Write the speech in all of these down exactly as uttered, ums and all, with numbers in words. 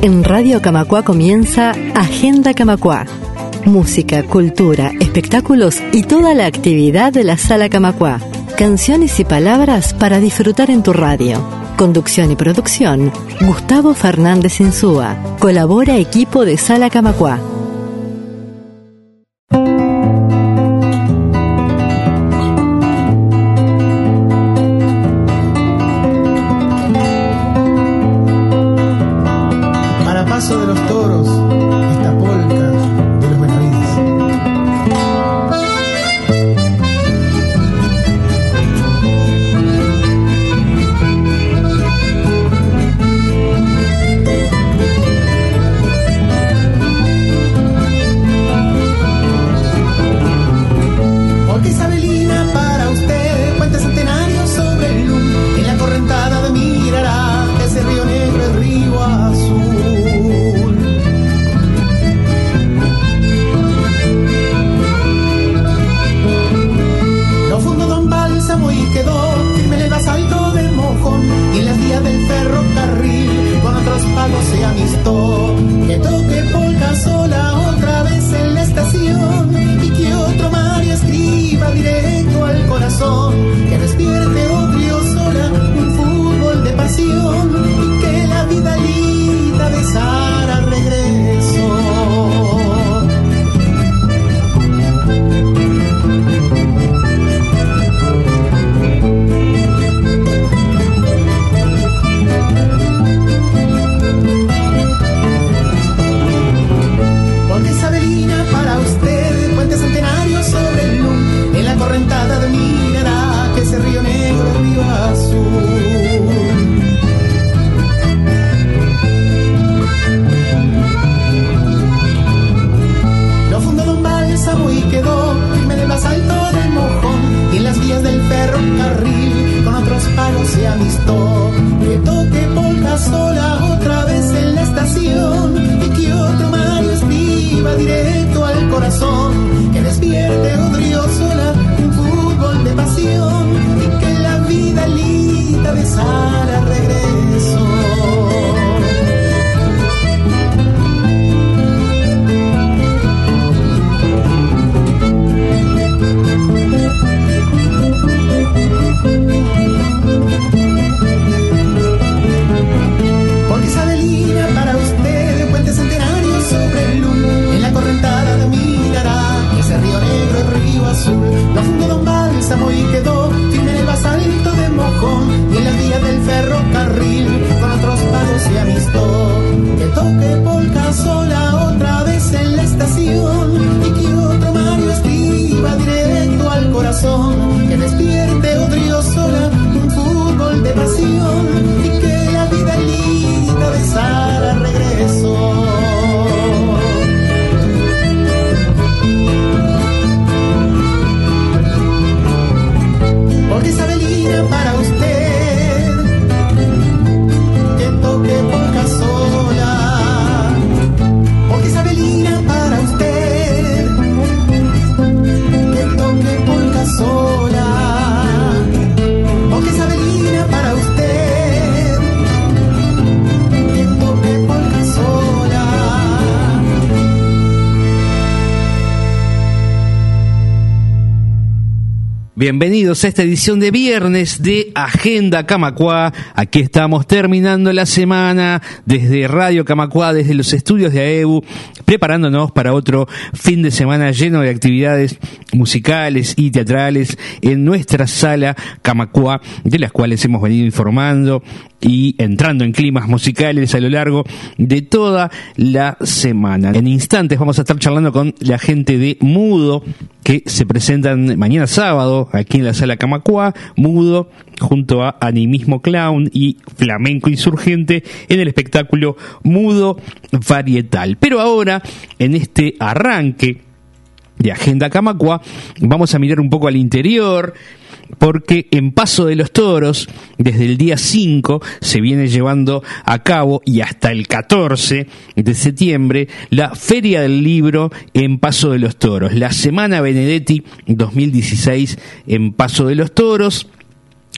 En Radio Camacuá comienza Agenda Camacuá. Música, cultura, espectáculos y toda la actividad de la Sala Camacuá. Canciones y palabras para disfrutar en tu radio. Conducción y producción, Gustavo Fernández Insúa. Colabora equipo de Sala Camacuá. Bienvenidos a esta edición de viernes de Agenda Camacuá. Aquí estamos terminando la semana desde Radio Camacuá, desde los estudios de A E B U, preparándonos para otro fin de semana lleno de actividades musicales y teatrales en nuestra Sala Camacuá, de las cuales hemos venido informando y entrando en climas musicales a lo largo de toda la semana. En instantes vamos a estar charlando con la gente de Mudo, que se presentan mañana sábado aquí en la Sala Camacuá. Mudo junto a Animismo Clown y Flamenco Insurgente en el espectáculo Mudo Varietal. Pero ahora, en este arranque de Agenda Camacuá, vamos a mirar un poco al interior, porque en Paso de los Toros, desde el día cinco, se viene llevando a cabo y hasta el catorce de septiembre la Feria del Libro en Paso de los Toros, la Semana Benedetti dos mil dieciséis en Paso de los Toros.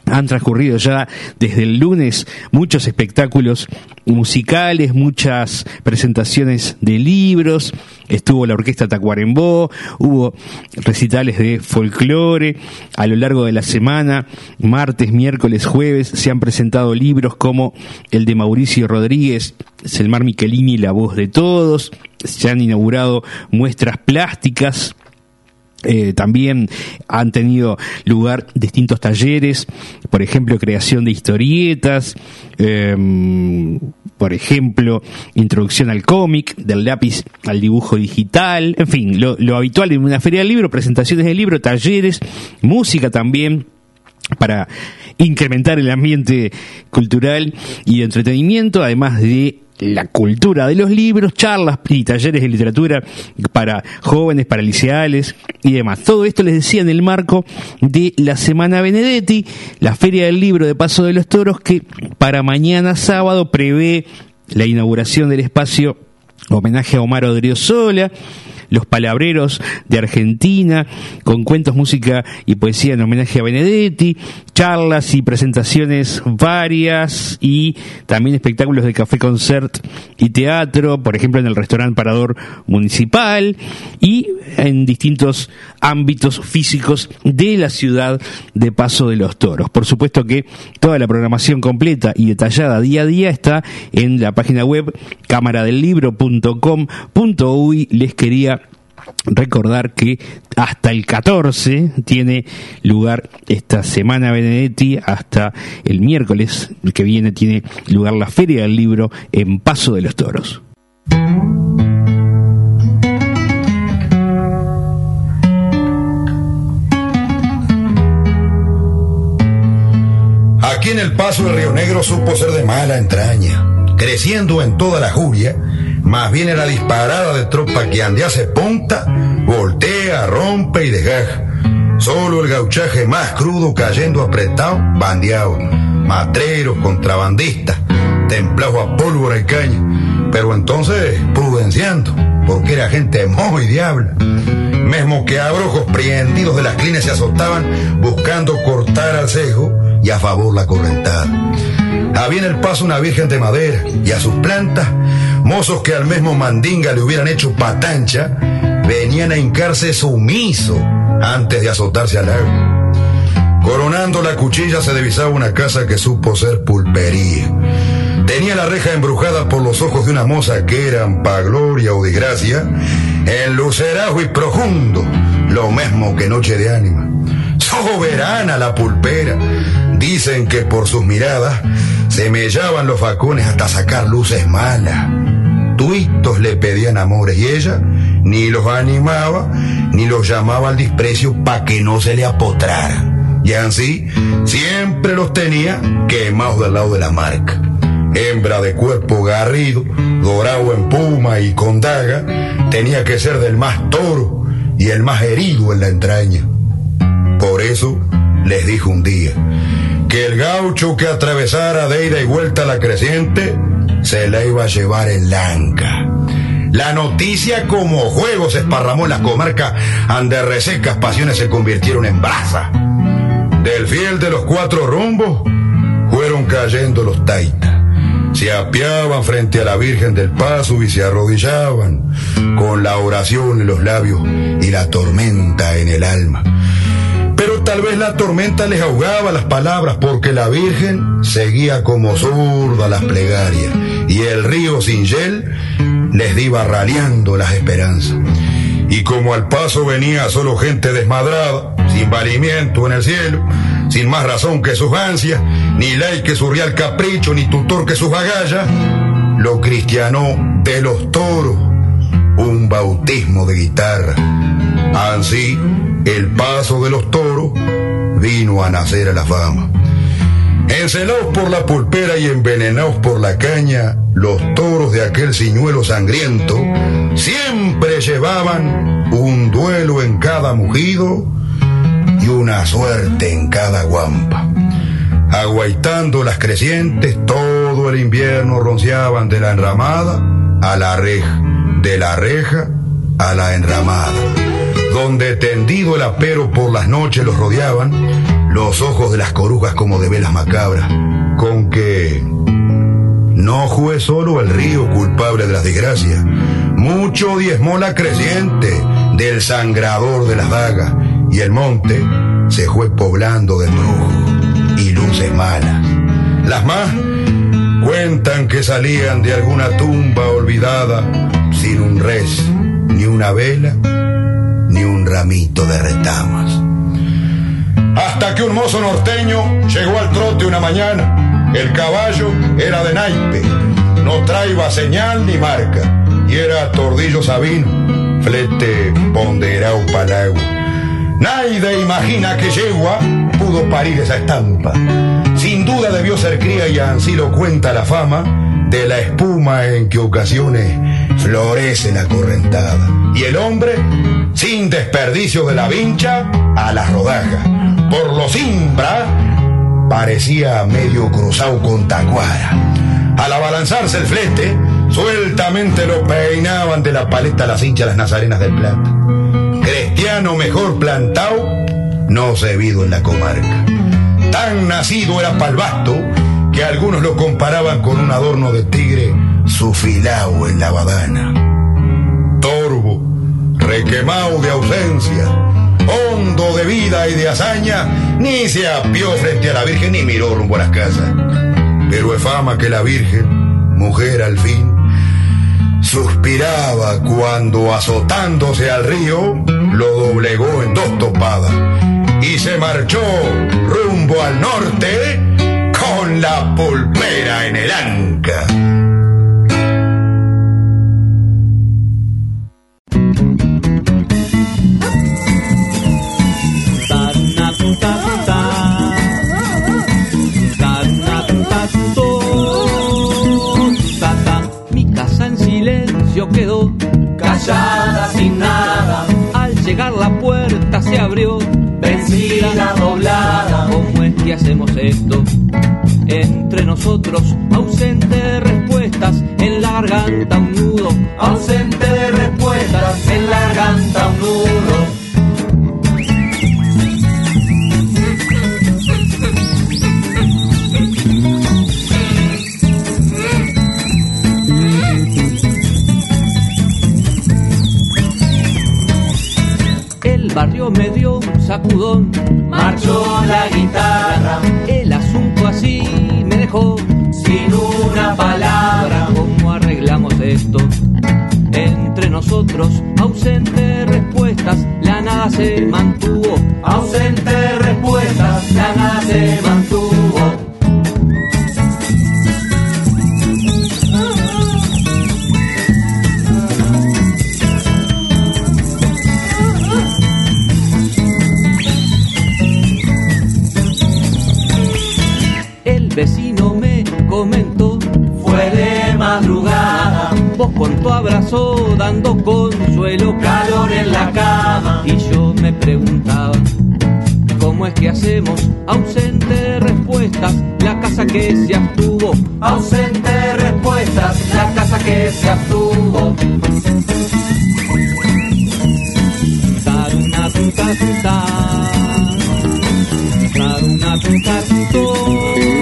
Han transcurrido ya desde el lunes muchos espectáculos musicales, muchas presentaciones de libros, estuvo la orquesta Tacuarembó, hubo recitales de folclore. A lo largo de la semana, martes, miércoles, jueves, se han presentado libros como el de Mauricio Rodríguez, Selmar Michelini, La voz de todos. Se han inaugurado muestras plásticas. Eh, también han tenido lugar distintos talleres, por ejemplo, creación de historietas, eh, por ejemplo, introducción al cómic, del lápiz al dibujo digital, en fin, lo, lo habitual en una feria del libro, presentaciones de libro, talleres, música también, para incrementar el ambiente cultural y de entretenimiento, además de la cultura de los libros, charlas y talleres de literatura para jóvenes, para liceales y demás. Todo esto, les decía, en el marco de la Semana Benedetti, la Feria del Libro de Paso de los Toros, que para mañana sábado prevé la inauguración del espacio homenaje a Omar Odriozola, los palabreros de Argentina, con cuentos, música y poesía en homenaje a Benedetti, charlas y presentaciones varias y también espectáculos de café concert y teatro, por ejemplo en el restaurante Parador Municipal y en distintos ámbitos físicos de la ciudad de Paso de los Toros. Por supuesto que toda la programación completa y detallada día a día está en la página web cámara del libro punto com punto uy. Les quería recordar que hasta el catorce tiene lugar esta Semana Benedetti, hasta el miércoles que viene tiene lugar la Feria del Libro en Paso de los Toros. Aquí en el Paso el Río Negro supo ser de mala entraña, creciendo en toda la juria. Más bien era disparada de tropa que andease punta, voltea, rompe y desgaja. Solo el gauchaje más crudo cayendo apretado, bandeado. Matreros, contrabandistas, templados a pólvora y caña. Pero entonces prudenciando, porque era gente muy diabla. Mesmo que abrojos prendidos de las clines se azotaban buscando cortar al cejo y a favor la correntada. Había en el Paso una virgen de madera y a sus plantas, mozos que al mismo mandinga le hubieran hecho patancha, venían a hincarse sumiso antes de azotarse al agua. Coronando la cuchilla se divisaba una casa que supo ser pulpería. Tenía la reja embrujada por los ojos de una moza que eran, pa' gloria o desgracia, en lucerajo y profundo, lo mismo que noche de ánima. Soberana la pulpera. Dicen que por sus miradas se mellaban los facones hasta sacar luces malas. Tuitos le pedían amores y ella ni los animaba ni los llamaba al desprecio pa' que no se le apotraran. Y así siempre los tenía quemados del lado de la marca. Hembra de cuerpo garrido, dorado en puma y con daga, tenía que ser del más toro y el más herido en la entraña. Por eso les dijo un día que el gaucho que atravesara de ida y vuelta la creciente se la iba a llevar en lanca. La noticia como juego se esparramó en las comarcas, ande resecas pasiones se convirtieron en brasa. Del fiel de los cuatro rumbos fueron cayendo los taitas. Se apiaban frente a la Virgen del Paso y se arrodillaban con la oración en los labios y la tormenta en el alma. Pero tal vez la tormenta les ahogaba las palabras, porque la Virgen seguía como zurda las plegarias y el río sin hiel les iba raleando las esperanzas. Y como al paso venía solo gente desmadrada, sin valimiento en el cielo, sin más razón que sus ansias, ni ley que su real capricho, ni tutor que sus agallas, lo cristianó de los toros un bautismo de guitarra. Así, el Paso de los Toros vino a nacer a la fama. Encelados por la pulpera y envenenados por la caña, los toros de aquel ciñuelo sangriento siempre llevaban un duelo en cada mugido y una suerte en cada guampa. Aguaitando las crecientes, todo el invierno rociaban de la enramada a la reja, de la reja a la enramada. donde tendido el apero por las noches los rodeaban los ojos de las corujas como de velas macabras, con que no fue solo el río culpable de las desgracias, mucho diezmó la creciente del sangrador de las dagas, y el monte se fue poblando de brujos y luces malas. Las más cuentan que salían de alguna tumba olvidada sin un res, ni una vela, ni un ramito de retamas. Hasta que un mozo norteño llegó al trote una mañana. El caballo era de naipe, no traía señal ni marca, y era tordillo sabino, flete ponderao palagua. Nadie imagina que yegua pudo parir esa estampa. Sin duda debió ser cría, y así lo cuenta la fama de la espuma en que ocasiones florece la correntada. Y el hombre, sin desperdicio de la vincha, a la rodaja. Por los imbra parecía medio cruzado con tacuara. Al abalanzarse el flete, sueltamente lo peinaban de la paleta a las hinchas las nazarenas del Plata. Cristiano mejor plantado no se vido en la comarca. Tan nacido era pa'l basto que algunos lo comparaban con un adorno de tigre sufilao en la badana. Torvo, requemao de ausencia, hondo de vida y de hazaña, ni se apió frente a la Virgen ni miró rumbo a las casas. Pero es fama que la Virgen, mujer al fin, suspiraba cuando, azotándose al río, lo doblegó en dos topadas y se marchó rumbo al norte con la pulpera en el anca. Quedó callada sin nada. Al llegar la puerta se abrió, vencida, doblada. ¿Cómo es que hacemos esto? Entre nosotros, ausente de respuestas, en la garganta un nudo. Ausente de respuestas, en la garganta un nudo. Barrio me dio un sacudón, marchó la guitarra, el asunto así me dejó sin una palabra. ¿Cómo arreglamos esto? Entre nosotros, ausente de respuestas, la nada se mantuvo. Ausente de respuestas, la nada se mantuvo. Vecino me comentó, fue de madrugada, vos con tu abrazo dando consuelo, calor en la cama. Y yo me preguntaba, ¿cómo es que hacemos? Ausente de respuestas, la casa que se abstuvo. Ausente de respuestas, la casa que se abstuvo. Taruna tuta tuta, taruna tuta tuta.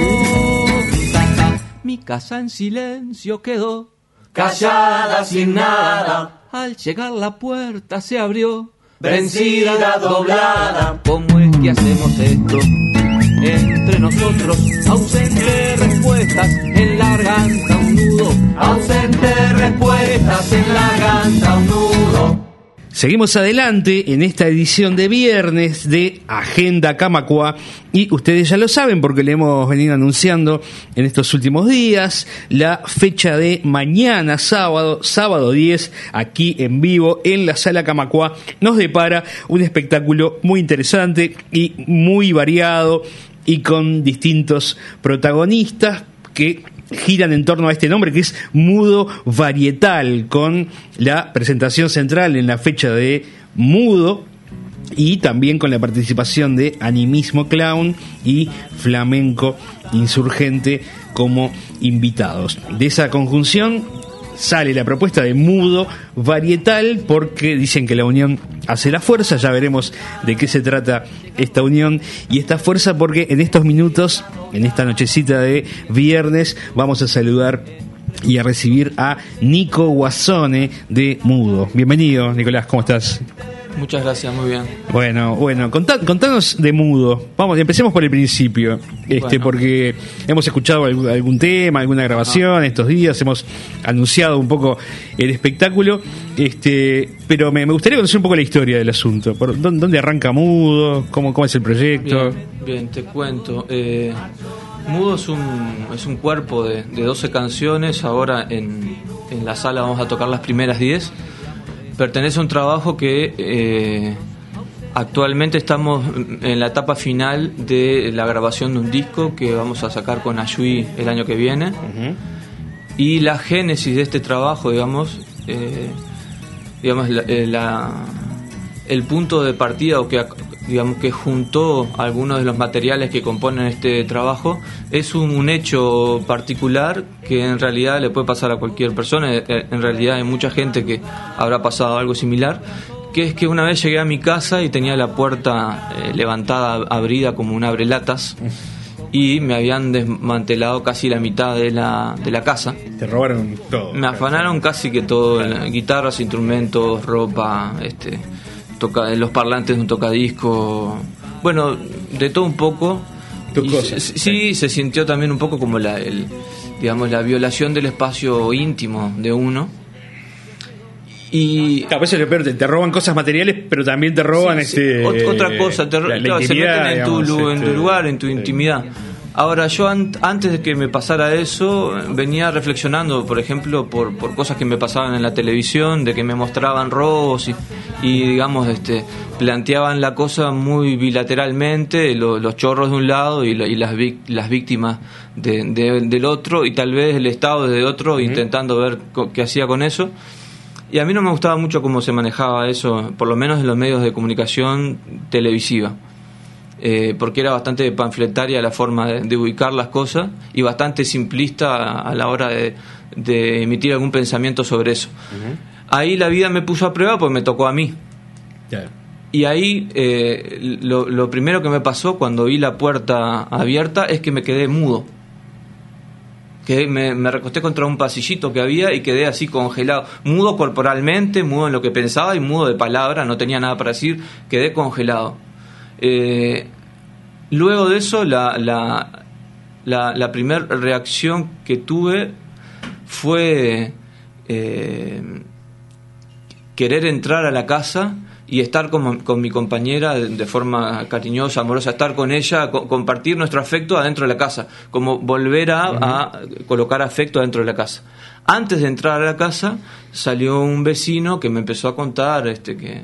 Mi casa en silencio quedó, callada sin nada. Al llegar la puerta se abrió, vencida, doblada. ¿Cómo es que hacemos esto? Entre nosotros, ausente de respuestas, en la garganta un nudo. Ausente de respuestas, en la garganta un nudo. Seguimos adelante en esta edición de viernes de Agenda Camacuá, y ustedes ya lo saben porque le hemos venido anunciando en estos últimos días la fecha de mañana sábado, sábado diez, aquí en vivo en la Sala Camacuá, nos depara un espectáculo muy interesante y muy variado y con distintos protagonistas que giran en torno a este nombre que es Mudo Varietal, con la presentación central en la fecha de Mudo y también con la participación de Animismo Clown y Flamenco Insurgente como invitados. De esa conjunción sale la propuesta de Mudo Varietal, porque dicen que la unión hace la fuerza. Ya veremos de qué se trata esta unión y esta fuerza, porque en estos minutos, en esta nochecita de viernes, vamos a saludar y a recibir a Nico Guasone de Mudo. Bienvenido, Nicolás, ¿cómo estás? Muchas gracias, muy bien. Bueno, bueno, contá, contanos de Mudo. Vamos, empecemos por el principio, este, bueno. Porque hemos escuchado algún, algún tema, alguna grabación Ajá. estos días, hemos anunciado un poco el espectáculo, este, pero me, me gustaría conocer un poco la historia del asunto. ¿Por dónde, dónde arranca Mudo? ¿Cómo, cómo es el proyecto? Bien, bien, te cuento. Eh, Mudo es un, es un cuerpo de, de doce canciones. Ahora en, en la sala vamos a tocar las primeras diez. Pertenece a un trabajo que eh, actualmente estamos en la etapa final de la grabación de un disco que vamos a sacar con Ayui el año que viene. Uh-huh. Y la génesis de este trabajo, digamos, eh, digamos la, la, el punto de partida, o que digamos que juntó algunos de los materiales que componen este trabajo, es un, un hecho particular que en realidad le puede pasar a cualquier persona. En realidad hay mucha gente que habrá pasado algo similar, que es que una vez llegué a mi casa y tenía la puerta eh, levantada, abrida como un abrelatas, y me habían desmantelado casi la mitad de la, de la casa. Te robaron todo. Me afanaron casi que todo, claro. Guitarras, instrumentos, ropa, este... Toca, los parlantes de un tocadisco, bueno, de todo un poco. Y se, sí, sí, se sintió también un poco como la, el, digamos, la violación del espacio íntimo de uno. Y a veces te, te roban cosas materiales, pero también te roban sí, este sí. Otra cosa, te, la, claro, la se meten en, digamos, tu, este, en tu lugar, en tu sí. intimidad. Ahora, yo an- antes de que me pasara eso, venía reflexionando, por ejemplo, por, por cosas que me pasaban en la televisión, de que me mostraban robos y, y digamos, este, planteaban la cosa muy bilateralmente, lo, los chorros de un lado y, lo, y las, vic- las víctimas de, de, del otro, y tal vez el Estado de otro, uh-huh. intentando ver co- qué hacía con eso. Y a mí no me gustaba mucho cómo se manejaba eso, por lo menos en los medios de comunicación televisiva. Eh, porque era bastante panfletaria la forma de, de ubicar las cosas y bastante simplista a, a la hora de, de emitir algún pensamiento sobre eso. Uh-huh. Ahí la vida me puso a prueba porque me tocó a mí. Yeah. Y ahí eh, lo, lo primero que me pasó cuando vi la puerta abierta es que me quedé mudo. Que me, me recosté contra un pasillito que había y quedé así congelado, mudo corporalmente, mudo en lo que pensaba y mudo de palabra, no tenía nada para decir, quedé congelado. Eh, luego de eso la, la, la, la primera reacción que tuve fue eh, querer entrar a la casa y estar con, con mi compañera de, de forma cariñosa, amorosa, estar con ella, co- compartir nuestro afecto adentro de la casa, como volver a, uh-huh. a colocar afecto adentro de la casa. Antes de entrar a la casa salió un vecino que me empezó a contar este que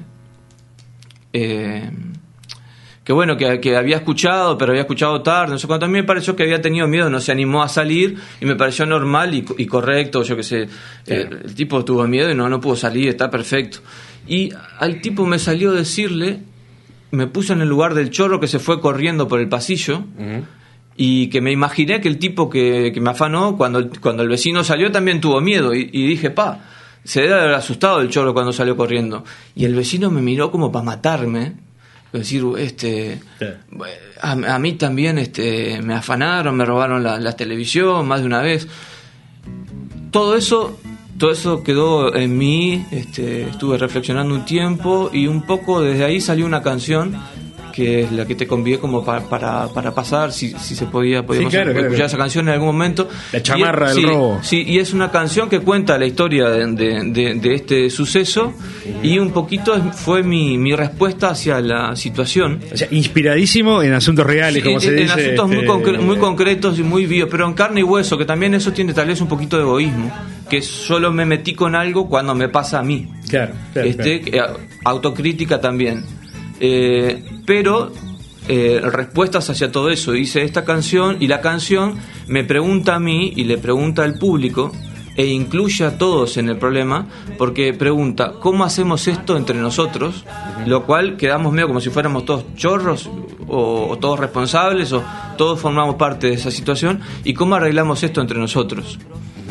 eh, que bueno, que, que había escuchado, pero había escuchado tarde, no sé cuánto. A mí me pareció que había tenido miedo, no se animó a salir, y me pareció normal y, y correcto, yo qué sé. Sí. Eh, el tipo tuvo miedo y no, no pudo salir, está perfecto. Y al tipo me salió decirle, me puso en el lugar del chorro que se fue corriendo por el pasillo, uh-huh. y que me imaginé que el tipo que, que me afanó, cuando, cuando el vecino salió también tuvo miedo, y, y dije, pa, se debe haber asustado el chorro cuando salió corriendo. Y el vecino me miró como para matarme. Es decir, este, sí. a, a mí también este, me afanaron, me robaron la, la televisión más de una vez. Todo eso, todo eso quedó en mí. Este, estuve reflexionando un tiempo y un poco desde ahí salió una canción que es la que te convidé como para, para, para pasar, si, si se podía, podíamos sí, claro, escuchar claro. esa canción en algún momento. La chamarra y, del sí, robo. Sí, y es una canción que cuenta la historia de, de, de, de este suceso, uh-huh. y un poquito fue mi, mi respuesta hacia la situación. O sea, inspiradísimo en asuntos reales, sí, como en, se en dice. En asuntos este... muy, concre- muy concretos y muy vivos, pero en carne y hueso, que también eso tiene tal vez un poquito de egoísmo, que solo me metí con algo cuando me pasa a mí. Claro, claro, este, claro. Autocrítica también. Eh, pero... Eh, respuestas hacia todo eso. Hice esta canción y la canción me pregunta a mí y le pregunta al público e incluye a todos en el problema, porque pregunta ¿cómo hacemos esto entre nosotros? Uh-huh. Lo cual quedamos medio como si fuéramos todos chorros o, o todos responsables o todos formamos parte de esa situación, y cómo arreglamos esto entre nosotros. Uh-huh.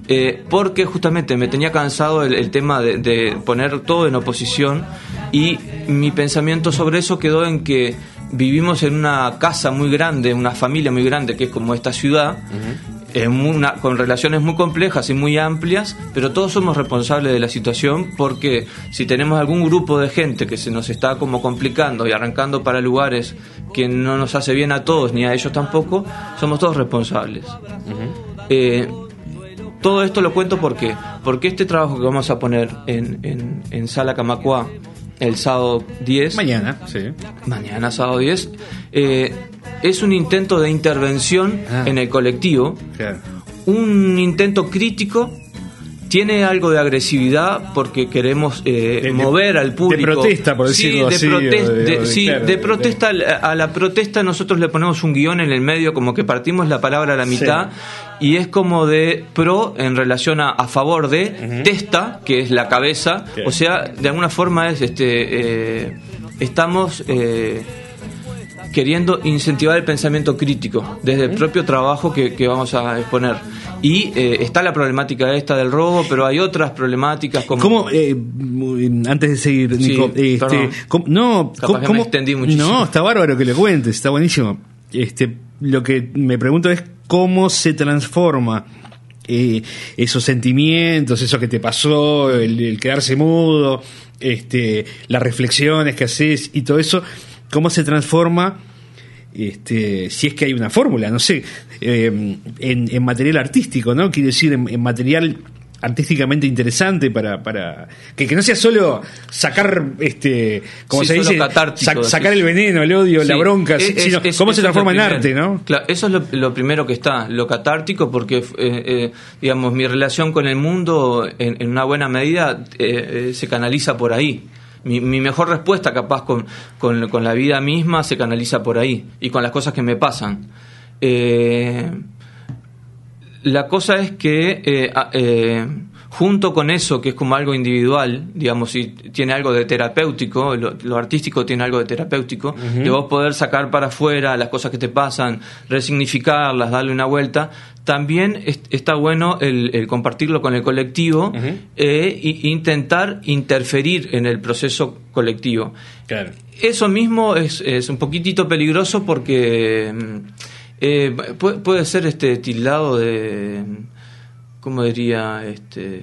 eh, porque justamente me tenía cansado el, el tema de, de poner todo en oposición, y mi pensamiento sobre eso quedó en que vivimos en una casa muy grande, una familia muy grande, que es como esta ciudad, uh-huh. eh, una, con relaciones muy complejas y muy amplias, pero todos somos responsables de la situación, porque si tenemos algún grupo de gente que se nos está como complicando y arrancando para lugares que no nos hace bien a todos, ni a ellos tampoco, somos todos responsables. Uh-huh. Eh, todo esto lo cuento porque, porque este trabajo que vamos a poner en, en, en Sala Camacuá, el sábado diez. Mañana, sí. Mañana, sábado diez. Eh, es un intento de intervención ah. en el colectivo. Claro. Un intento crítico. Tiene algo de agresividad porque queremos eh, de, mover al público. De protesta, por decirlo sí, así. De protesta, de, de, de, sí, claro, de protesta. A la protesta nosotros le ponemos un guión en el medio, como que partimos la palabra a la mitad, sí. Y es como de pro en relación a, a favor de, uh-huh. testa, que es la cabeza. Okay. O sea, de alguna forma es este eh, estamos... Eh, queriendo incentivar el pensamiento crítico desde el propio trabajo que, que vamos a exponer. Y eh, está la problemática esta del robo, pero hay otras problemáticas como... ¿Cómo, eh, antes de seguir, Nico, sí, este, ¿cómo, no, Capaz ¿cómo, que cómo, me extendí muchísimo. No, está bárbaro que lo cuentes, está buenísimo. Este, lo que me pregunto es cómo se transforma eh, esos sentimientos, eso que te pasó, el, el quedarse mudo, este, las reflexiones que haces y todo eso, cómo se transforma, este, si es que hay una fórmula, no sé, eh, en, en material artístico, ¿no? Quiero decir, en, en material artísticamente interesante para, para que, que no sea solo sacar, este, como sí, se dice, catártico, sa- sacar sí. el veneno, el odio, sí. la bronca, es, sino es, cómo es, se transforma en primero. arte, ¿no? Claro, eso es lo, lo primero que está, lo catártico, porque, eh, eh, digamos, mi relación con el mundo, en, en una buena medida, eh, eh, se canaliza por ahí. Mi, mi mejor respuesta, capaz, con, con, con la vida misma, se canaliza por ahí, y con las cosas que me pasan. Eh, la cosa es que, eh, eh, junto con eso, que es como algo individual, digamos, y tiene algo de terapéutico, lo, lo artístico tiene algo de terapéutico, uh-huh. de vos poder sacar para afuera las cosas que te pasan, resignificarlas, darle una vuelta. También es, está bueno el, el compartirlo con el colectivo, uh-huh. eh, e intentar interferir en el proceso colectivo. Claro. Eso mismo es, es un poquitito peligroso porque eh, puede, puede ser este tildado de, ¿cómo diría? Este,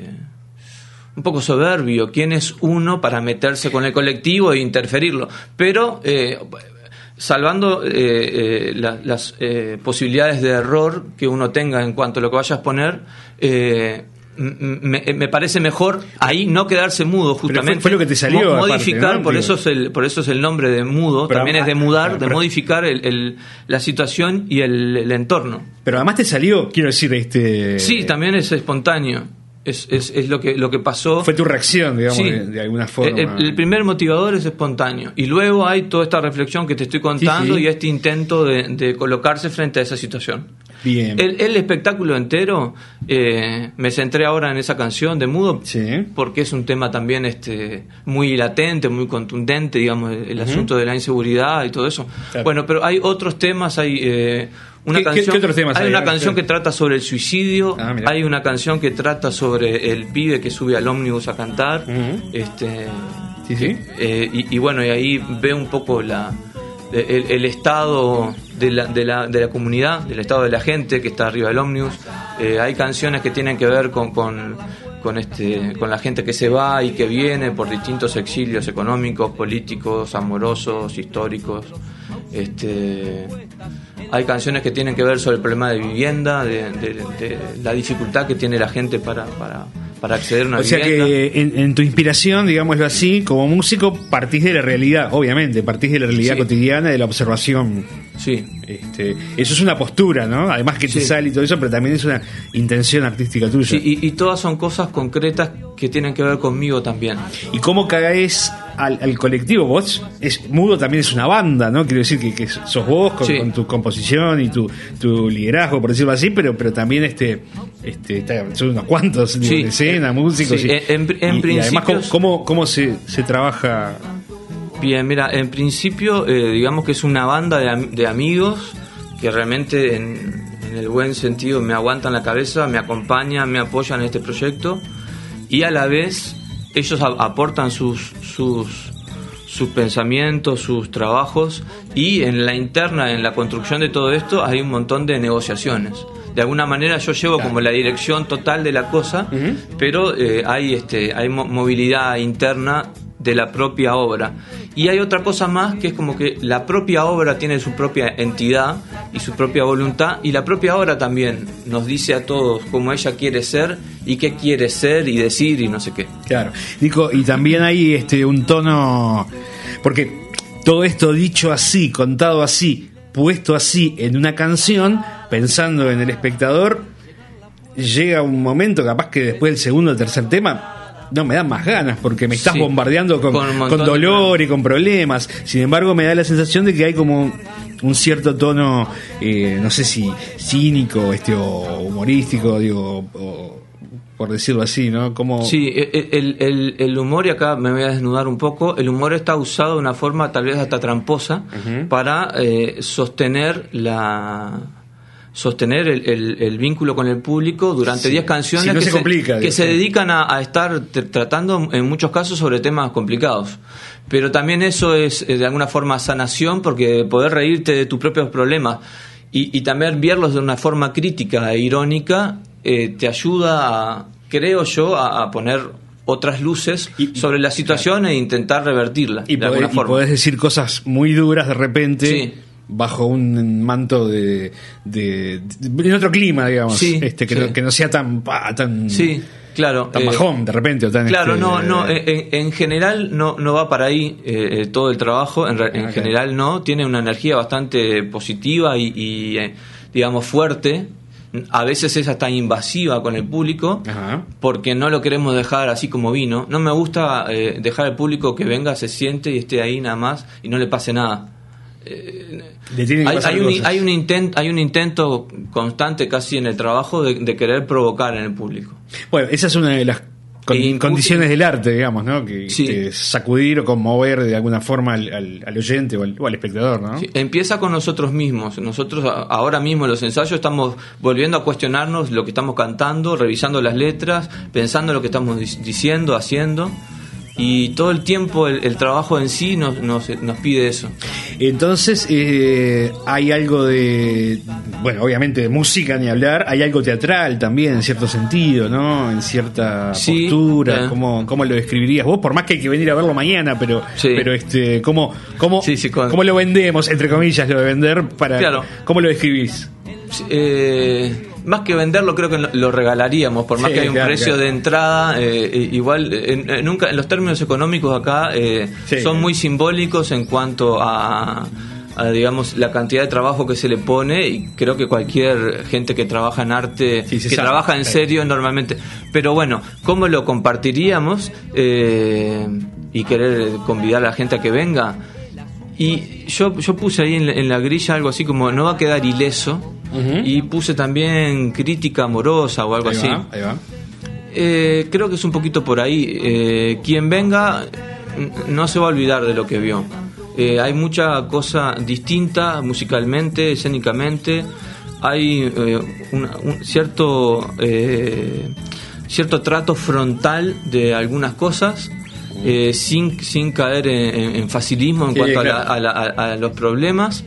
un poco soberbio. ¿Quién es uno para meterse con el colectivo e interferirlo? Pero... Eh, salvando eh, eh, la, las eh, posibilidades de error que uno tenga en cuanto a lo que vayas a poner, eh, me, me parece mejor ahí no quedarse mudo, justamente. Fue, fue lo que te salió. Mo- modificar, aparte, ¿no? por eso es el, por eso es el nombre de mudo. Pero también además, es de mudar, de modificar el, el, la situación y el, el entorno. Pero además te salió, quiero decir, este. Sí, también es espontáneo. Es, es, es lo que lo que pasó. Fue tu reacción, digamos, sí. de, de alguna forma. El, el primer motivador es espontáneo. Y luego hay toda esta reflexión que te estoy contando, sí, sí. y este intento de, de colocarse frente a esa situación. Bien. El, el espectáculo entero, eh, me centré ahora en esa canción de Mudo, sí. porque es un tema también este muy latente, muy contundente, digamos, el, el uh-huh. asunto de la inseguridad y todo eso. Claro. Bueno, pero hay otros temas, hay... Eh, Una ¿Qué, canción, ¿Qué otros temas hay hay? una canción que trata sobre el suicidio, ah, hay una canción que trata sobre el pibe que sube al ómnibus a cantar, uh-huh. este sí, sí. Eh, y, y bueno, y ahí ve un poco la el, el estado de la, de, la, de la comunidad, del estado de la gente que está arriba del ómnibus. Eh, hay canciones que tienen que ver con, con con este con la gente que se va y que viene por distintos exilios económicos, políticos, amorosos, históricos. Este hay canciones que tienen que ver sobre el problema de vivienda, de, de, de la dificultad que tiene la gente para, para, para acceder a una o vivienda. O sea que en, en tu inspiración, digámoslo así, como músico, partís de la realidad, obviamente, partís de la realidad sí. cotidiana, de la observación. Sí. Este, eso es una postura, ¿no? Además que te sí. sale y todo eso, pero también es una intención artística tuya. Sí, y, y todas son cosas concretas que tienen que ver conmigo también. ¿Y cómo cagáis al, al colectivo? Vos, es Mudo también es una banda, ¿no? Quiero decir que, que sos vos con, sí. con tu composición y tu, tu liderazgo, por decirlo así, pero, pero también este, este son unos cuantos, digo, sí. de escena, músicos. Sí. Y, en, en y, principio, y además, ¿cómo, cómo, cómo se, se trabaja? Bien, mira, en principio, eh, digamos que es una banda de, de amigos que realmente en, en el buen sentido, me aguantan la cabeza, me acompañan, me apoyan en este proyecto, y a la vez ellos a- aportan sus, sus, sus pensamientos, sus trabajos, y en la interna, en la construcción de todo esto, hay un montón de negociaciones. De alguna manera yo llevo Claro. como la dirección total de la cosa, Ujú. pero eh, hay, este, hay mo- movilidad interna de la propia obra. Y hay otra cosa más, que es como que la propia obra tiene su propia entidad y su propia voluntad, y la propia obra también nos dice a todos cómo ella quiere ser y qué quiere ser y decir y no sé qué. Claro. Nico, y también hay este un tono, porque todo esto dicho así, contado así, puesto así en una canción, pensando en el espectador, llega un momento, capaz que después del segundo o tercer tema no me dan más ganas, porque me estás Sí, bombardeando con, con un montón con de dolor y con problemas. Sin embargo, me da la sensación de que hay como un cierto tono, eh, no sé si cínico, este, o humorístico, digo, o, por decirlo así, ¿no? Como... Sí, el, el, el humor, y acá me voy a desnudar un poco, el humor está usado de una forma tal vez hasta tramposa, Ujú. para eh, sostener la sostener el, el, el vínculo con el público durante diez Sí. canciones Si no que, se complica, que digo, se sí. dedican a, a estar t- tratando en muchos casos sobre temas complicados. Pero también eso es eh, de alguna forma sanación, porque poder reírte de tus propios problemas y, y también verlos de una forma crítica e irónica eh, te ayuda, a, creo yo, a, a poner otras luces Y- y- sobre la situación e intentar revertirla Y, de podés, alguna y forma. podés decir cosas muy duras de repente, Sí. bajo un manto de, de, de- en otro clima, digamos, Sí, este que, sí. no, que no sea tan pa, tan, Sí, claro. tan eh, bajón de repente o tan Claro, este, no, no, en, en general no, no va para ahí eh, eh, todo el trabajo, en, re- en Ok. general no, tiene una energía bastante positiva y, y, eh, digamos, fuerte. A veces es hasta invasiva con el público, Ajá. porque no lo queremos dejar así como vino. No me gusta eh, dejar al público que venga, se siente y esté ahí nada más y no le pase nada. Le tienen que Hay, pasar hay, un, cosas. hay, un intent, hay un intento constante casi en el trabajo de, de querer provocar en el público. Bueno, esa es una de las con- E impu- condiciones del arte, digamos, ¿no? Que, Sí. que sacudir o conmover de alguna forma al, al- al oyente o al, o al espectador, ¿no? Sí, empieza con nosotros mismos. Nosotros a- ahora mismo en los ensayos estamos volviendo a cuestionarnos lo que estamos cantando, revisando las letras, pensando lo que estamos di- diciendo, haciendo. Y todo el tiempo el, el trabajo en sí nos, nos, nos pide eso. Entonces, eh, hay algo de, bueno, obviamente de música ni hablar, hay algo teatral también, en cierto sentido, ¿no? En cierta Sí, postura, eh. ¿cómo, ¿cómo lo describirías vos? Por más que hay que venir a verlo mañana, pero, Sí. pero este, ¿cómo, cómo, Sí, sí, con- ¿cómo lo vendemos, entre comillas, lo de vender? Para, Claro. ¿Cómo lo describís? Eh, más que venderlo, creo que lo, lo regalaríamos, por más Sí, que hay un claro, precio claro. de entrada. Eh, eh, igual, en, en nunca, en los términos económicos acá eh, Sí. son muy simbólicos en cuanto a, a, digamos, la cantidad de trabajo que se le pone, y creo que cualquier gente que trabaja en arte, Sí, se que sabe. trabaja en Sí. serio normalmente. Pero bueno, ¿cómo lo compartiríamos? Eh, y querer convidar a la gente a que venga. Y yo, yo puse ahí en la, en la grilla algo así como no va a quedar ileso. Ujú. Y puse también crítica amorosa o algo Ahí así. va, ahí va. Eh, creo que es un poquito por ahí. Eh, quien venga n- no se va a olvidar de lo que vio. Eh, hay mucha cosa distinta musicalmente, escénicamente. Hay eh, una- un cierto eh, cierto trato frontal de algunas cosas. eh, sin, sin caer en, en- en facilismo en Sí, cuanto a la- claro. a, la- a- a los problemas.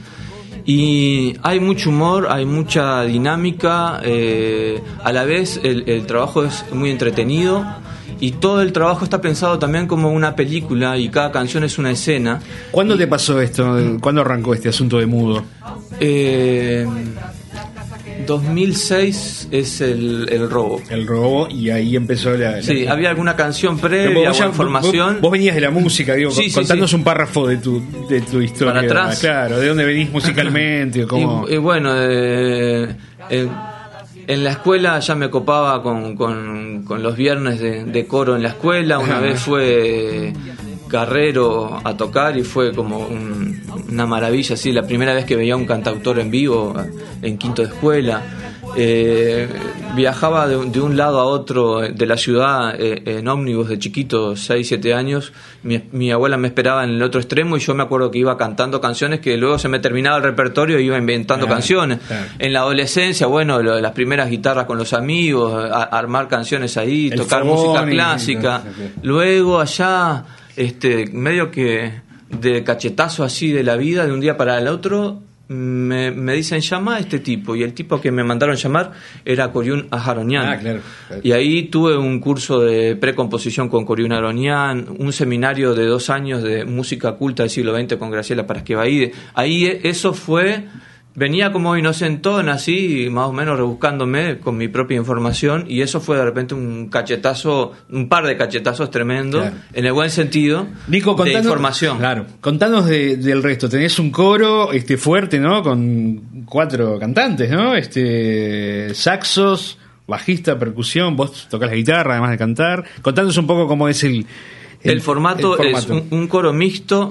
Y hay mucho humor, hay mucha dinámica, eh, a la vez el, el trabajo es muy entretenido y todo el trabajo está pensado también como una película y cada canción es una escena. ¿Cuándo te pasó esto? ¿Cuándo arrancó este asunto de mudo? Eh, dos mil seis es el, el robo. El robo, y ahí empezó la... la- Sí, había alguna canción Pero previa vos o ya- información. Vos, vos venías de la música, digo, Sí, sí, contanos sí. un párrafo de tu, de tu historia. Para atrás. Claro, de dónde venís musicalmente, o cómo... Y, y bueno, eh, eh, en la escuela ya me copaba con, con, con los viernes de, de coro en la escuela. Una vez fue Carrero a tocar y fue como un- una maravilla, así, la primera vez que veía un cantautor en vivo en quinto de escuela. Eh, viajaba de un, de un lado a otro de la ciudad eh, en ómnibus de chiquito, seis, siete años. Mi, mi abuela me esperaba en el otro extremo y yo me acuerdo que iba cantando canciones que luego se me terminaba el repertorio y iba inventando claro, canciones. Claro. En la adolescencia, bueno, lo, las primeras guitarras con los amigos, a, armar canciones ahí, el tocar música clásica. Y, okay. Luego allá, este, medio que de cachetazo así de la vida, de un día para el otro, Me, me dicen llama a este tipo, y el tipo que me mandaron llamar era Koryun Aharonian. Ah, claro, claro. Y ahí tuve un curso de precomposición con Koryun Aharonian, un seminario de dos años de música culta del siglo veinte con Graciela Paraskevaide. Ahí eso fue, venía como inocentón así, más o menos rebuscándome con mi propia información, y eso fue de repente un cachetazo, un par de cachetazos tremendos, claro, en el buen sentido, Nico, contanos, de información. Claro, contanos de, del resto. Tenés un coro este fuerte, ¿no? Con cuatro cantantes, ¿no? Este saxos, bajista, percusión, vos tocás la guitarra además de cantar. Contanos un poco cómo es el el, el, formato, el formato. Es un, un coro mixto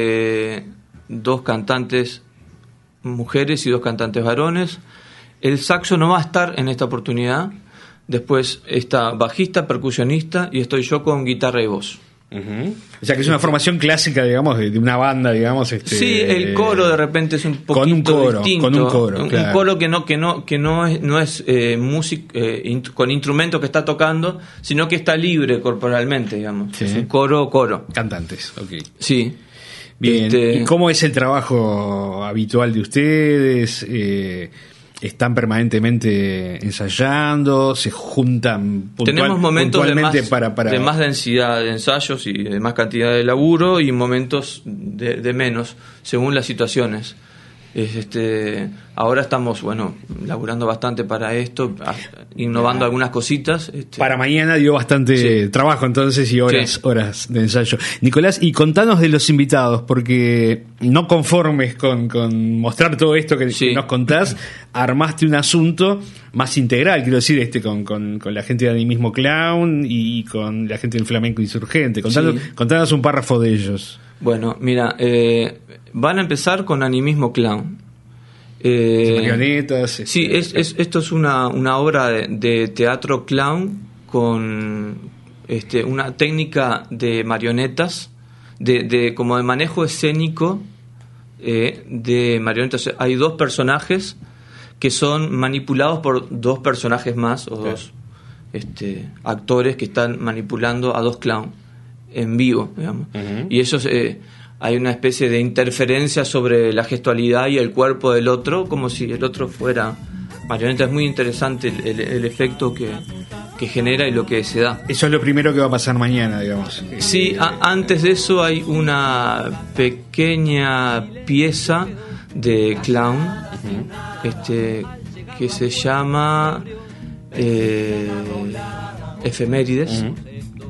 de dos cantantes mujeres y dos cantantes varones. El saxo no va a estar en esta oportunidad. Después está bajista, percusionista, y estoy yo con guitarra y voz. Uh-huh. O sea que es una formación clásica, digamos, de, de una banda, digamos. Este, sí, el coro de repente es un poquito con un coro, distinto. Con un coro, un, claro. un coro que no que no que no es no es eh, música eh, int- con instrumento que está tocando, sino que está libre corporalmente, digamos. Sí. Es un coro coro. Cantantes, okay. Sí. Bien, este... ¿y cómo es el trabajo habitual de ustedes? Eh, ¿Están permanentemente ensayando? ¿Se juntan puntual, Tenemos momentos puntualmente de más, para, para... de más densidad de ensayos y de más cantidad de laburo, y momentos de, de menos, según las situaciones. Es este ahora estamos bueno laburando bastante para esto, innovando algunas cositas. Este. Para mañana dio bastante sí. trabajo entonces y horas sí. horas de ensayo. Nicolás, y contanos de los invitados, porque no conformes con, con mostrar todo esto que, sí. que nos contás, armaste un asunto más integral, quiero decir, este con, con, con la gente de Animismo Clown y con la gente del Flamenco Insurgente. Contanos, sí. contanos un párrafo de ellos. Bueno, mira, eh, van a empezar con Animismo Clown. Eh, marionetas. Sí, este, es, es, esto es una, una obra de, de teatro clown con este, una técnica de marionetas, de, de como de manejo escénico eh, de marionetas. Hay dos personajes que son manipulados por dos personajes más, o claro. dos este, actores que están manipulando a dos clowns en vivo, digamos. Uh-huh. Y eso eh, hay una especie de interferencia sobre la gestualidad y el cuerpo del otro, como si el otro fuera marioneta. Es muy interesante el, el, el efecto que, que genera y lo que se da. Eso es lo primero que va a pasar mañana, digamos. Sí, a, antes de eso hay una pequeña pieza de clown, uh-huh. este, que se llama eh, Efemérides. Uh-huh.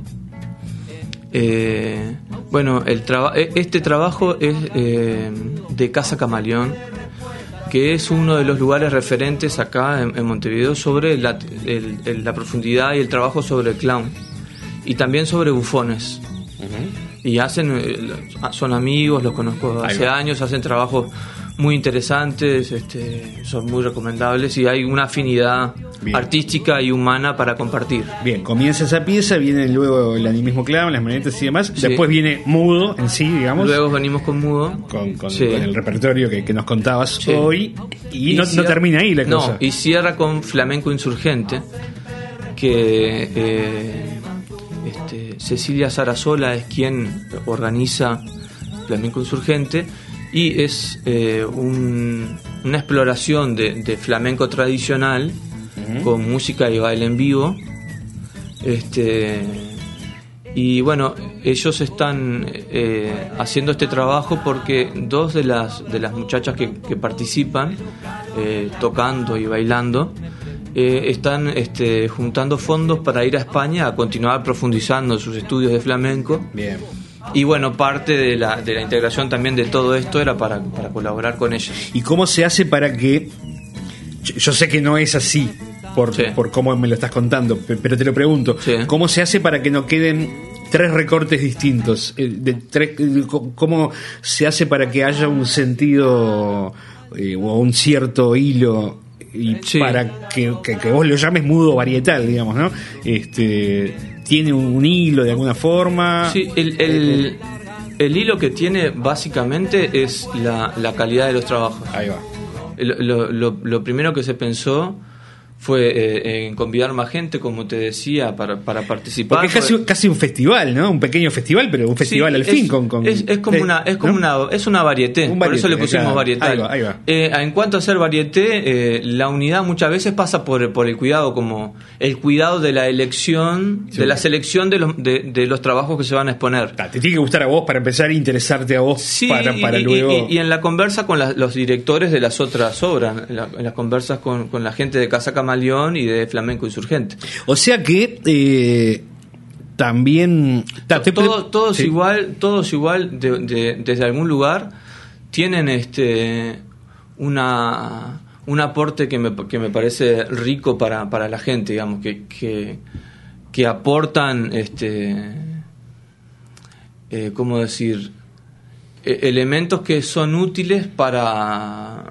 Eh, bueno, el traba- este trabajo es eh, de Casa Camaleón, que es uno de los lugares referentes acá en, en Montevideo sobre la, el, el, la profundidad y el trabajo sobre el clown, y también sobre bufones. Uh-huh. Y hacen, son amigos, los conozco hace años, hacen trabajos muy interesantes, este, son muy recomendables, y hay una afinidad bien. artística y humana para compartir. Bien, comienza esa pieza, viene luego el Animismo Clown, las marionetas y demás, sí. después viene Mudo en sí, digamos. Luego venimos con Mudo. Con, con, sí. con el repertorio que, que nos contabas sí. hoy, y, y no, cierra, no termina ahí la no, cosa. Y cierra con Flamenco Insurgente, que eh, este, Cecilia Sarasola es quien organiza Flamenco Insurgente, y es eh, un, una exploración de, de flamenco tradicional, uh-huh. con música y baile en vivo. Este, y bueno, ellos están eh, haciendo este trabajo porque dos de las, de las muchachas que, que participan eh, tocando y bailando eh, están este, juntando fondos para ir a España a continuar profundizando sus estudios de flamenco. Bien. Y bueno, parte de la, de la integración también de todo esto era para, para colaborar con ellos. ¿Y cómo se hace para que... Yo, yo sé que no es así por, sí. por cómo me lo estás contando, pero te lo pregunto. Sí. ¿Cómo se hace para que no queden tres recortes distintos? De tres, ¿Cómo se hace para que haya un sentido eh, o un cierto hilo y sí. para que, que, que vos lo llames mudo varietal, digamos, ¿no? Este, ¿tiene un hilo de alguna forma? Sí, el, el, el hilo que tiene básicamente es la, la calidad de los trabajos. Ahí va. Lo, lo, lo primero que se pensó fue eh, en convidar más gente, como te decía, para, para participar. Porque es casi, casi un festival, ¿no? Un pequeño festival, pero un festival sí, al fin es, con, con es, es como eh, una es como ¿no? una es una varieté, un por eso le pusimos claro. varietal. Ahí va, ahí va. Eh, en cuanto a ser varieté, eh, la unidad muchas veces pasa por, por el cuidado, como el cuidado de la elección, sí, de la selección de los de, de los trabajos que se van a exponer. Ta, te tiene que gustar a vos para empezar a interesarte a vos sí, para, para y, luego. Y, y en la conversa con la, los directores de las otras obras, en, la, en las conversas con, con la gente de Casa Camaleón y de Flamenco Insurgente. O sea que eh, también ta, te Todo, pre- todos sí. igual, todos igual de, de, desde algún lugar tienen este una un aporte que me, que me parece rico para, para la gente, digamos, que, que, que aportan este eh, ¿cómo decir? Eh, elementos que son útiles para,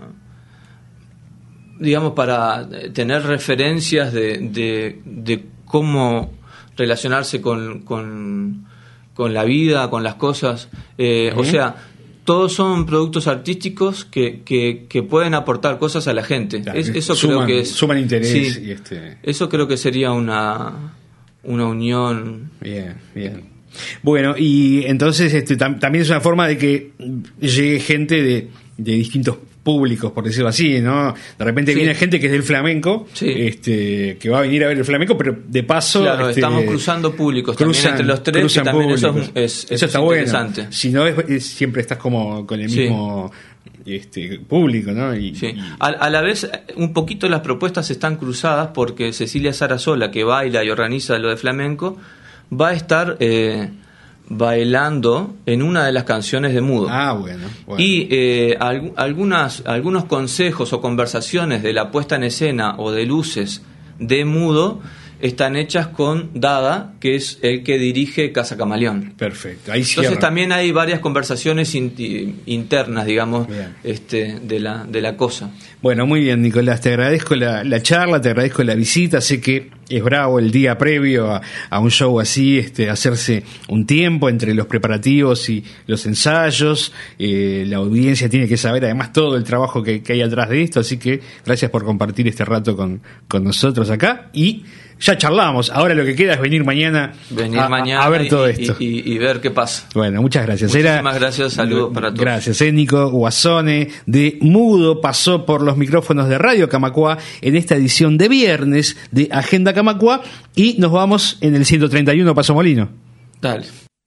digamos, para tener referencias de, de, de cómo relacionarse con, con, con la vida, con las cosas. Eh, uh-huh. O sea, todos son productos artísticos que, que, que pueden aportar cosas a la gente. Claro, es, eso suman, creo que es, suman interés. Sí, y este... Eso creo que sería una, una unión. Bien, bien. Bueno, y entonces este, tam- también es una forma de que llegue gente de, de distintos públicos, por decirlo así, ¿no? De repente sí. viene gente que es del flamenco, sí. este, que va a venir a ver el flamenco, pero de paso... Claro, este, estamos cruzando públicos cruzan, también entre los tres, que también eso es, es, eso eso está es bueno. interesante. Si no, es, es, siempre estás como con el mismo... Sí. Este, público, ¿no? Y, sí. y... A, a la vez, un poquito las propuestas están cruzadas porque Cecilia Sarasola, que baila y organiza lo de flamenco, va a estar eh, bailando en una de las canciones de Mudo. Ah, bueno. bueno. Y eh, al, algunas, algunos consejos o conversaciones de la puesta en escena o de luces de Mudo están hechas con Dada, que es el que dirige Casa Camaleón. Perfecto. Ahí Entonces cierra. También hay varias conversaciones in, internas, digamos, este, de la de la cosa. Bueno, muy bien, Nicolás, te agradezco la, la charla, te agradezco la visita. Sé que es bravo el día previo a, a un show así, este, hacerse un tiempo entre los preparativos y los ensayos. Eh, la audiencia tiene que saber además todo el trabajo que, que hay atrás de esto, así que gracias por compartir este rato con, con nosotros acá y ya charlamos, ahora lo que queda es venir mañana, venir a, mañana a ver y, todo esto y, y, y ver qué pasa. Bueno, muchas gracias. Muchísimas Era, gracias, saludos para todos. Gracias, eh, Nico Guasone de Mudo pasó por los micrófonos de Radio Camacuá en esta edición de viernes de Agenda Camacuá y nos vamos en el ciento treinta y uno Paso Molino. Dale.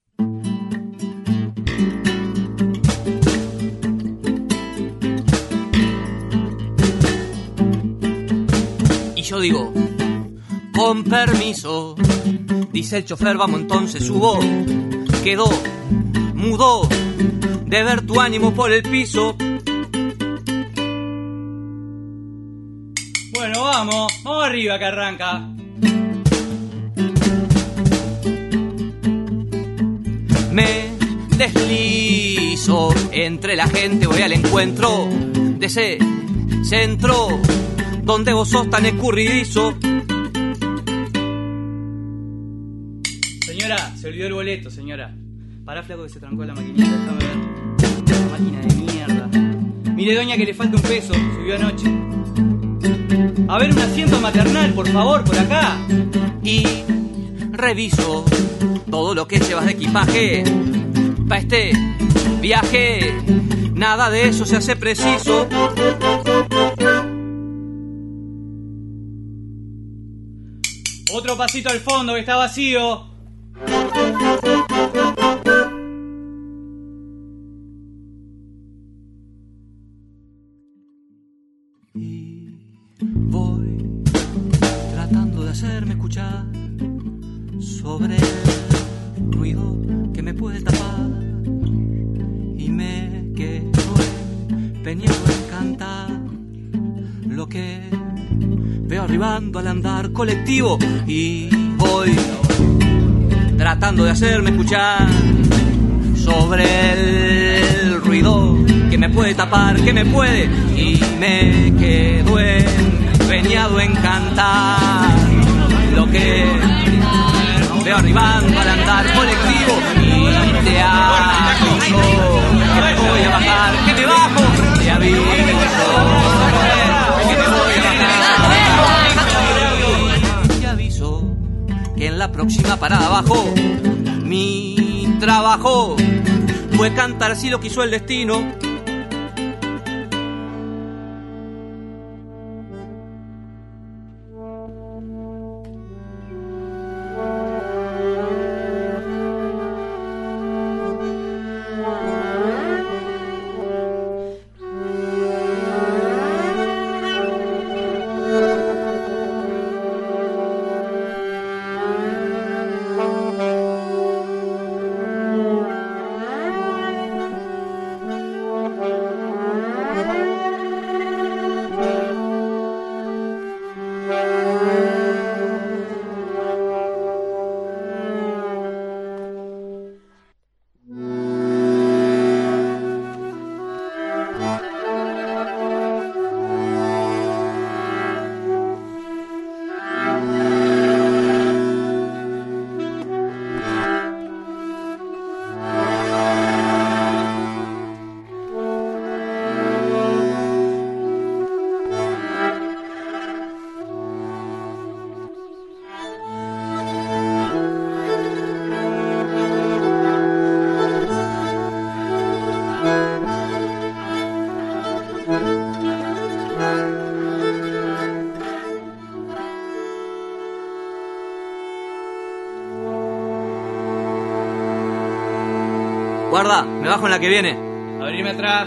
Y yo digo, con permiso, dice el chofer, vamos entonces, subo. Quedó, mudó, de ver tu ánimo por el piso. Bueno, vamos, vamos arriba que arranca. Me deslizo entre la gente, voy al encuentro de ese centro donde vos sos tan escurridizo. Señora, se olvidó el boleto, señora. Pará, flaco, que se trancó la maquinita, déjame ver. La máquina de mierda. Mire, doña, que le falta un peso, subió anoche. A ver, un asiento maternal, por favor, por acá. Y reviso todo lo que llevas de equipaje pa' este viaje. Nada de eso se hace preciso. Otro pasito al fondo, que está vacío. Y voy tratando de hacerme escuchar sobre el ruido que me puede tapar y me quedo empeñado en cantar lo que veo arribando al andar colectivo y voy tratando de hacerme escuchar sobre el ruido que me puede tapar, que me puede y me quedo en empeñado en cantar lo que veo arribando al andar colectivo y te aviso que me voy a bajar, que me bajo, te aviso que me voy a bajar, te aviso que en la próxima parada abajo mi trabajo fue cantar si lo quiso el destino. Guarda, me bajo en la que viene. Abrirme atrás.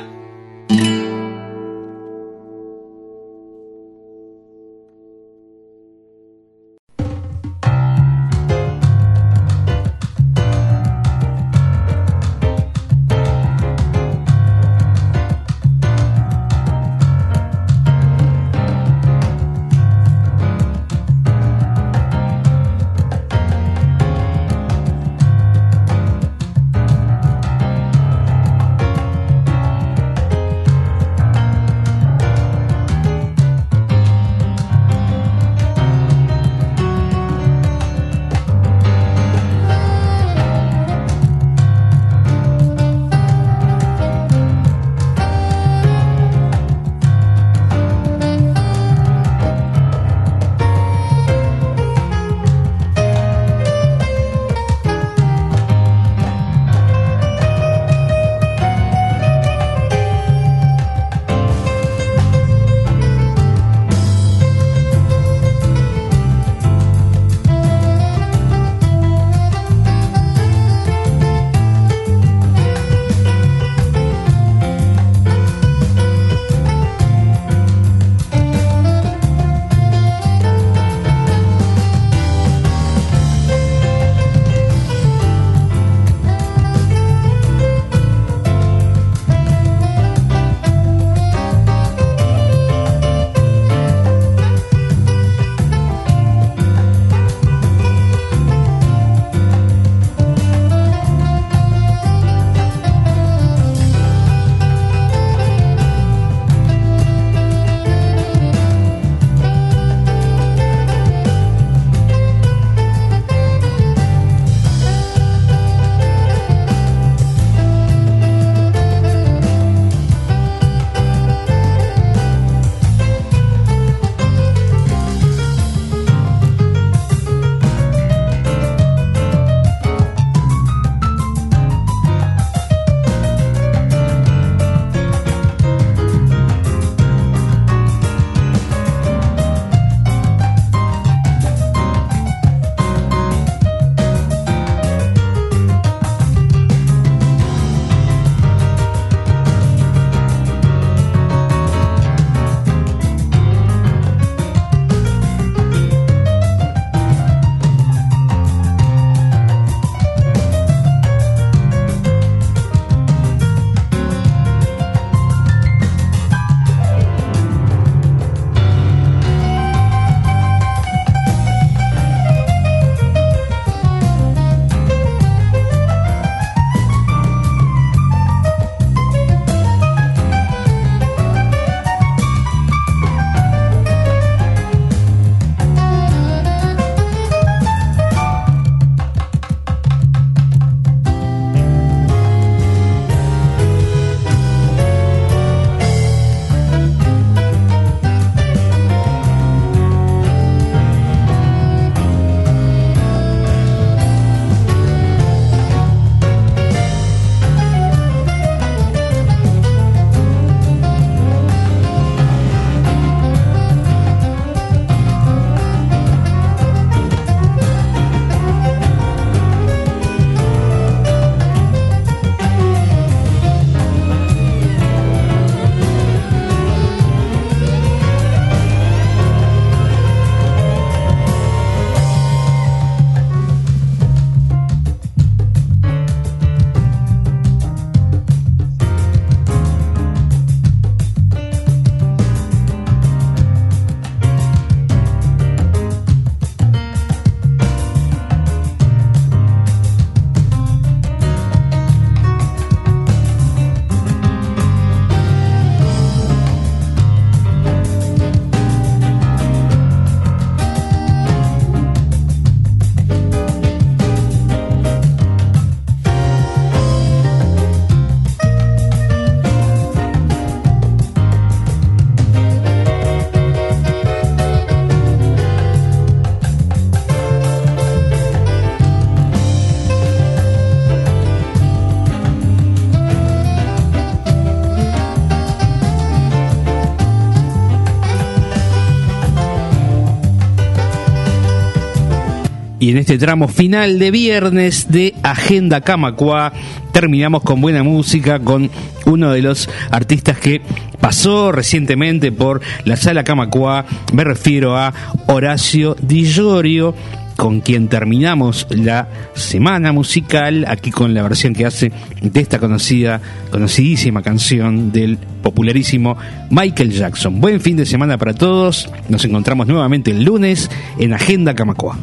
Y en este tramo final de viernes de Agenda Camacuá terminamos con buena música, con uno de los artistas que pasó recientemente por la Sala Camacuá. Me refiero a Horacio Di Llorio, con quien terminamos la semana musical, aquí con la versión que hace de esta conocida, conocidísima canción del popularísimo Michael Jackson. Buen fin de semana para todos. Nos encontramos nuevamente el lunes en Agenda Camacuá.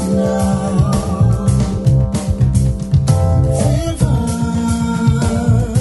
Fever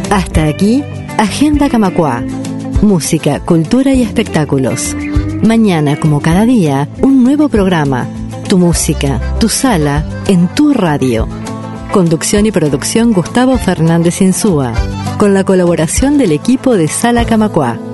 Hasta aquí, Agenda Camacuá. Música, cultura y espectáculos. Mañana, como cada día, un nuevo programa. Tu música, tu sala, en tu radio. Conducción y producción Gustavo Fernández Insúa, con la colaboración del equipo de Sala Camacuá.